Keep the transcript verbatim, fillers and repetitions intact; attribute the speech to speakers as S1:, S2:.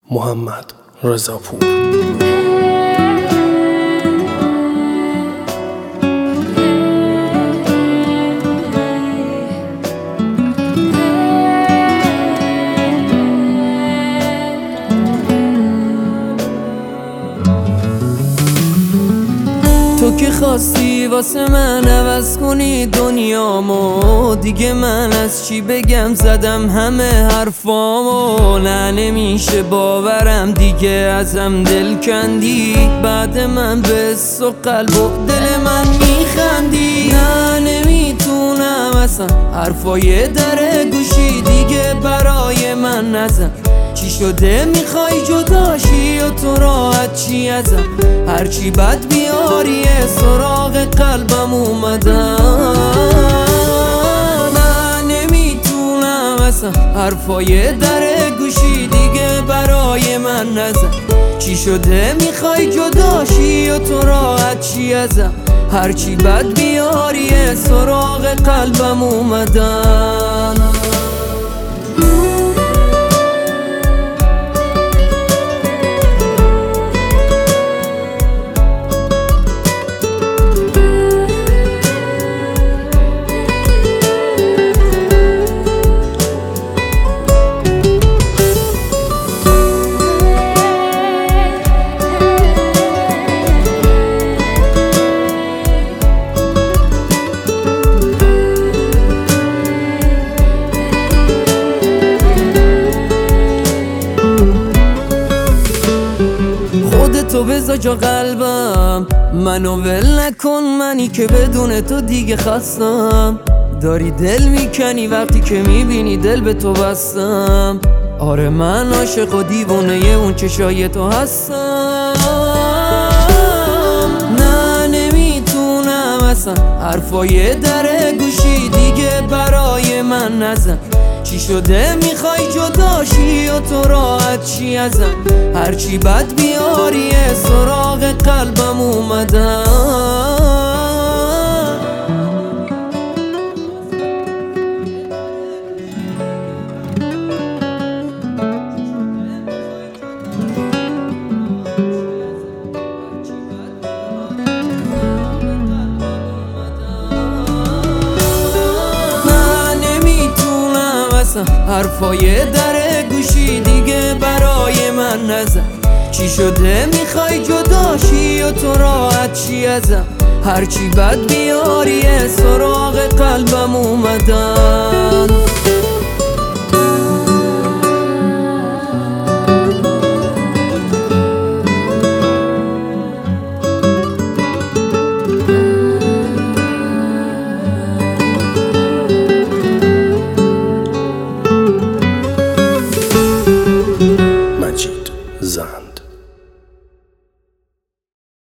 S1: محمد رضاپور.
S2: تو که خواستی واسه من عوض کنی دنیامو، دیگه من از چی بگم زدم همه حرفامو. نه نمیشه باورم دیگه ازم دل کندی، بعد من به حس و قلب و دل من میخندی. نه نمیتونم اصلا حرفای در گوشی دیگه برای من نزن. چی شده میخوای جداشی و تو راحت چی ازم؟ هرچی بد بیاری سراغ قلبم اومدم. من نمیتونم اصلا حرفای در گوشی دیگه برای من نزن. چی شده میخوای جداشی و تو راحت چی ازم؟ هرچی بد بیاری سراغ قلبم اومدم. تو بذار جا قلبم، منو ول نکن، منی که بدون تو دیگه خستم. داری دل میکنی وقتی که میبینی دل به تو بستم. آره من عاشق و دیوونه اون چشای تو هستم. نه نمیتونم اصلا حرفای در گوشی دیگه برای من نزن. چی شده میخوای جداشی و تو راحت چی ازم؟ هرچی بد بیاری سراغ قلبم اومدم. حرفای در گوشی دیگه برای من نزن. چی شده میخوای جداشی و تو راحت چی ازم؟ هرچی بد بیاری سراغ قلبم اومدن.